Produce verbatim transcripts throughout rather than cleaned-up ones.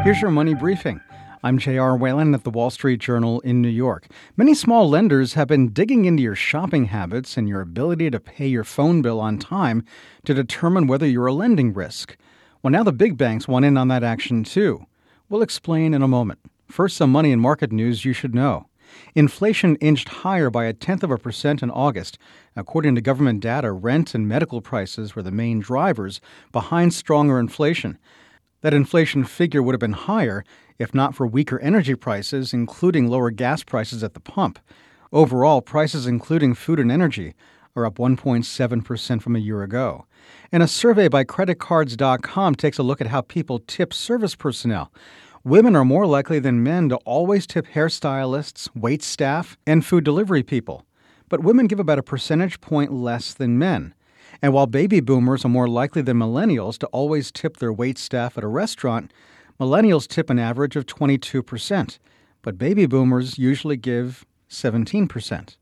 Here's your money briefing. I'm J R. Whalen at the Wall Street Journal in New York. Many small lenders have been digging into your shopping habits and your ability to pay your phone bill on time to determine whether you're a lending risk. Well, now the big banks want in on that action too. We'll explain in a moment. First, some money and market news you should know. Inflation inched higher by a tenth of a percent in August. According to government data, rent and medical prices were the main drivers behind stronger inflation. That inflation figure would have been higher if not for weaker energy prices, including lower gas prices at the pump. Overall, prices including food and energy are up one point seven percent from a year ago. And a survey by credit cards dot com takes a look at how people tip service personnel. Women are more likely than men to always tip hairstylists, wait staff, and food delivery people. But women give about a percentage point less than men. And while baby boomers are more likely than millennials to always tip their wait staff at a restaurant, millennials tip an average of twenty-two percent. But baby boomers usually give seventeen percent.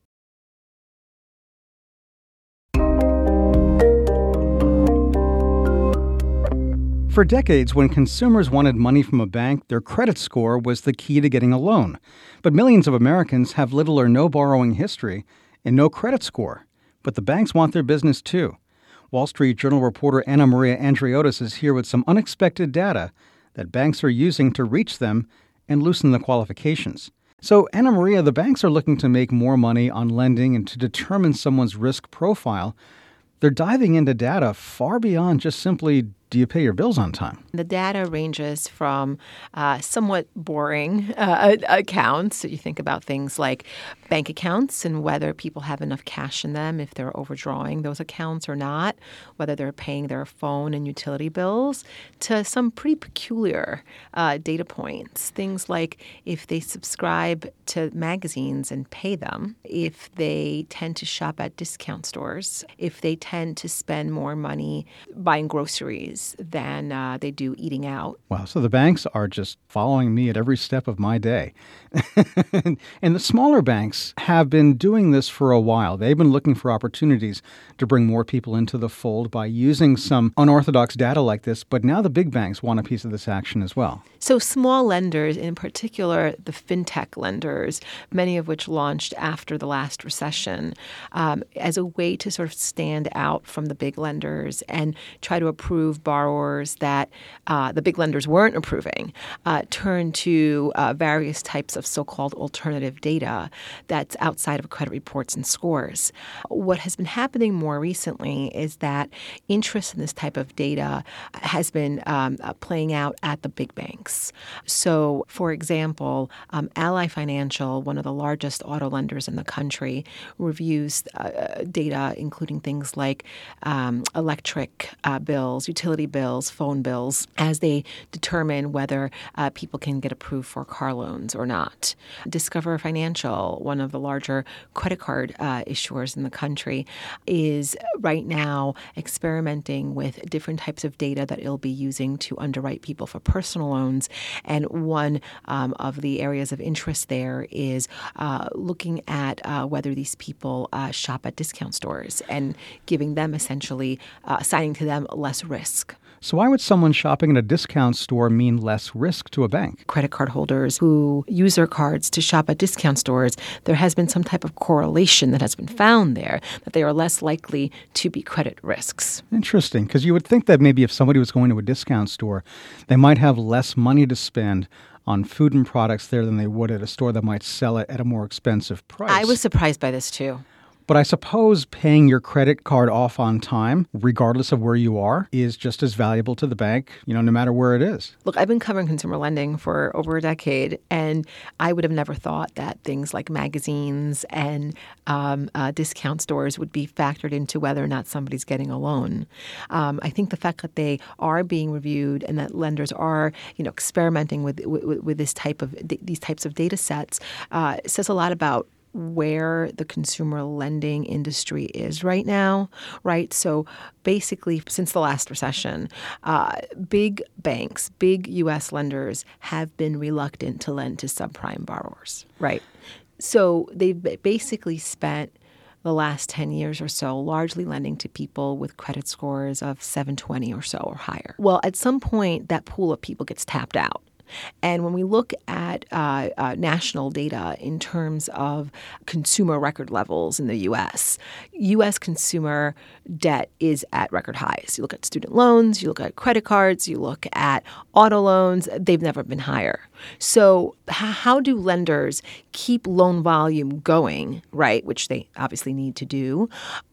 For decades, when consumers wanted money from a bank, their credit score was the key to getting a loan. But millions of Americans have little or no borrowing history and no credit score. But the banks want their business too. Wall Street Journal reporter Anna Maria Andriotis is here with some unexpected data that banks are using to reach them and loosen the qualifications. So, Anna Maria, the banks are looking to make more money on lending and to determine someone's risk profile. They're diving into data far beyond just simply, do you pay your bills on time? The data ranges from uh, somewhat boring uh, accounts. You think about things like bank accounts and whether people have enough cash in them, if they're overdrawing those accounts or not, whether they're paying their phone and utility bills, to some pretty peculiar uh, data points. Things like if they subscribe to magazines and pay them, if they tend to shop at discount stores, if they tend to spend more money buying groceries than uh, they do eating out. Wow, so the banks are just following me at every step of my day. And the smaller banks have been doing this for a while. They've been looking for opportunities to bring more people into the fold by using some unorthodox data like this, but now the big banks want a piece of this action as well. So small lenders, in particular the fintech lenders, many of which launched after the last recession, um, as a way to sort of stand out from the big lenders and try to approve borrowers that uh, the big lenders weren't approving, uh, turn to uh, various types of so-called alternative data that's outside of credit reports and scores. What has been happening more recently is that interest in this type of data has been um, uh, playing out at the big banks. So, for example, um, Ally Financial, one of the largest auto lenders in the country, reviews uh, data including things like um, electric uh, bills, utility bills, phone bills, as they determine whether uh, people can get approved for car loans or not. Discover Financial, one of the larger credit card uh, issuers in the country, is right now experimenting with different types of data that it'll be using to underwrite people for personal loans. And one um, of the areas of interest there is uh, looking at uh, whether these people uh, shop at discount stores and giving them essentially, uh, assigning to them less risk. So why would someone shopping at a discount store mean less risk to a bank? Credit card holders who use their cards to shop at discount stores, there has been some type of correlation that has been found there that they are less likely to be credit risks. Interesting, because you would think that maybe if somebody was going to a discount store, they might have less money to spend on food and products there than they would at a store that might sell it at a more expensive price. I was surprised by this too. But I suppose paying your credit card off on time, regardless of where you are, is just as valuable to the bank, you know, no matter where it is. Look, I've been covering consumer lending for over a decade, and I would have never thought that things like magazines and um, uh, discount stores would be factored into whether or not somebody's getting a loan. Um, I think the fact that they are being reviewed and that lenders are, you know, experimenting with with, with this type of these types of data sets uh, says a lot about where the consumer lending industry is right now, right? So basically, since the last recession, uh, big banks, big U S lenders have been reluctant to lend to subprime borrowers, right? So they've basically spent the last ten years or so largely lending to people with credit scores of seven twenty or so or higher. Well, at some point, that pool of people gets tapped out. And when we look at uh, uh, national data in terms of consumer record levels in the U S, U S consumer debt is at record highs. You look at student loans, you look at credit cards, you look at auto loans, they've never been higher. So h- how do lenders keep loan volume going, right, which they obviously need to do,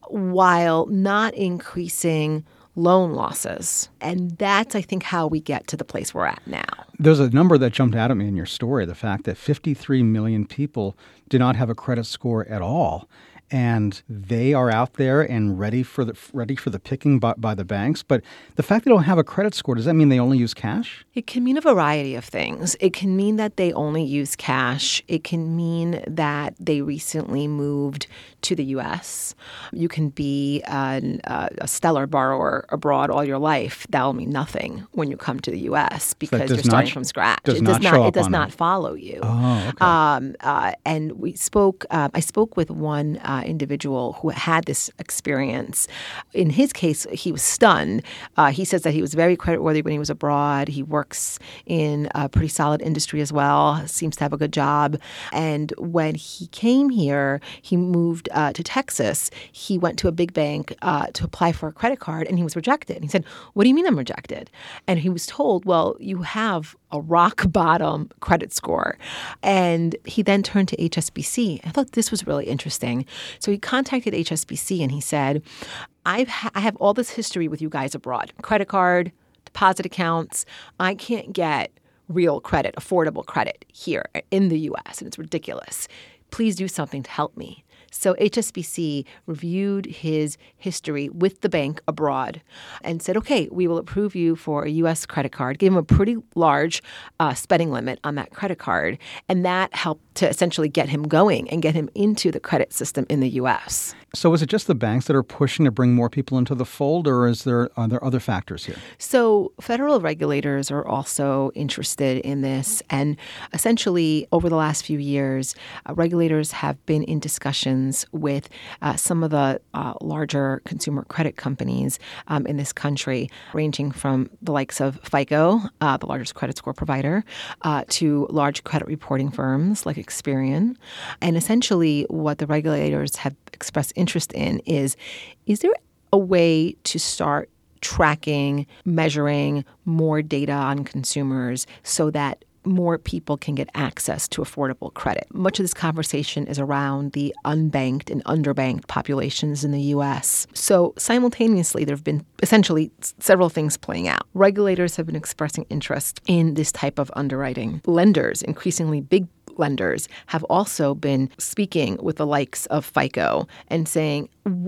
while not increasing loan losses? And that's, I think, how we get to the place we're at now. There's a number that jumped out at me in your story, the fact that fifty-three million people do not have a credit score at all. And they are out there and ready for the ready for the picking by, by the banks. But the fact they don't have a credit score, does that mean they only use cash? It can mean a variety of things. It can mean that they only use cash. It can mean that they recently moved to the U S. You can be an, uh, a stellar borrower abroad all your life. That will mean nothing when you come to the U S because So you're starting sh- from scratch. Does it not does not. show It up does on not it. follow you. Oh, okay. Um, uh, and we spoke. Uh, I spoke with one uh, individual who had this experience. In his case, he was stunned. Uh, he says that he was very creditworthy when he was abroad. He works in a pretty solid industry as well. Seems to have a good job. And when he came here, he moved uh, to Texas. He went to a big bank uh, to apply for a credit card, and he was rejected. And he said, "What do you mean I'm rejected?" And he was told, "Well, you have a rock bottom credit score." And he then turned to H S B C. I thought this was really interesting. So he contacted H S B C and he said, I've ha- I have all this history with you guys abroad. Credit card, deposit accounts. I can't get real credit, affordable credit here in the U S, and it's ridiculous. Please do something to help me. So H S B C reviewed his history with the bank abroad and said, okay, we will approve you for a U S credit card, gave him a pretty large uh, spending limit on that credit card. And that helped to essentially get him going and get him into the credit system in the U S. So is it just the banks that are pushing to bring more people into the fold, or is there are there other factors here? So federal regulators are also interested in this. And essentially, over the last few years, uh, regulators have been in discussions with uh, some of the uh, larger consumer credit companies um, in this country, ranging from the likes of FICO, uh, the largest credit score provider, uh, to large credit reporting firms like Experian. And essentially, what the regulators have expressed interest in is, is there a way to start tracking, measuring more data on consumers so that more people can get access to affordable credit? Much of this conversation is around the unbanked and underbanked populations in the U S. So simultaneously, there have been essentially several things playing out. Regulators have been expressing interest in this type of underwriting. Lenders, increasingly big lenders, have also been speaking with the likes of FICO and saying,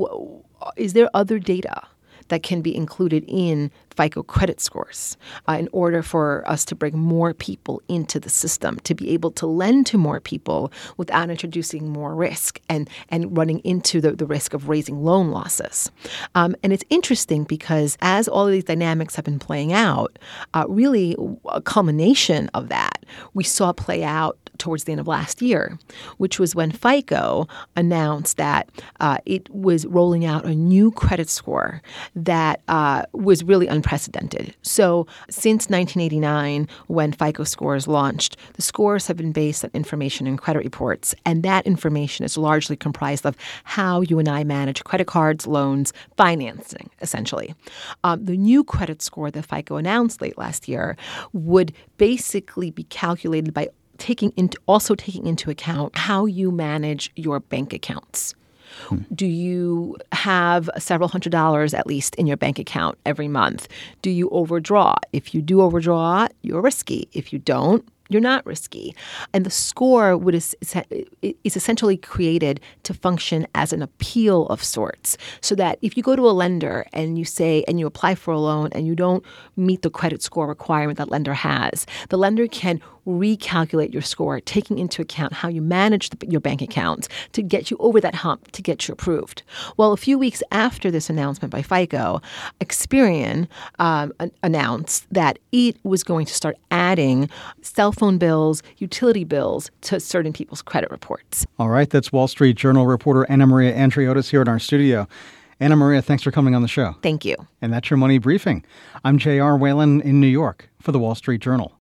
is there other data that can be included in FICO credit scores uh, in order for us to bring more people into the system, to be able to lend to more people without introducing more risk and, and running into the, the risk of raising loan losses. Um, and it's interesting because as all of these dynamics have been playing out, uh, really a culmination of that we saw play out towards the end of last year, which was when FICO announced that uh, it was rolling out a new credit score that uh, was really unprecedented. So since nineteen eighty-nine, when FICO scores launched, the scores have been based on information in credit reports, and that information is largely comprised of how you and I manage credit cards, loans, financing, essentially. Um, the new credit score that FICO announced late last year would basically be calculated by taking into also taking into account how you manage your bank accounts. Hmm. Do you have several hundred dollars at least in your bank account every month? Do you overdraw? If you do overdraw, you're risky. If you don't, you're not risky. And the score would is, is essentially created to function as an appeal of sorts, so that if you go to a lender and you say, and you apply for a loan and you don't meet the credit score requirement that lender has, the lender can recalculate your score, taking into account how you manage the, your bank accounts to get you over that hump, to get you approved. Well, a few weeks after this announcement by FICO, Experian um, announced that it was going to start adding cell phone bills, utility bills to certain people's credit reports. All right, that's Wall Street Journal reporter Anna Maria Andreotis here in our studio. Anna Maria, thanks for coming on the show. Thank you. And that's your Money Briefing. I'm J R. Whalen in New York for the Wall Street Journal.